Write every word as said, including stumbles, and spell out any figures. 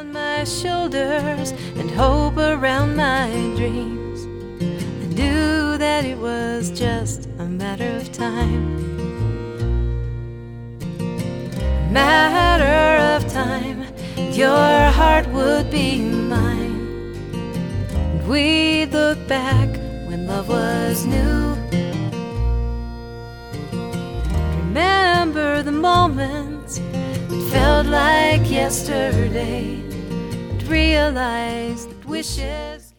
on my shoulders and hope around my dreams. I knew that it was just a matter of time. A matter of time, your heart would be mine. And we'd look back when love was new. Remember the moments that felt like yesterday, and realize that wishes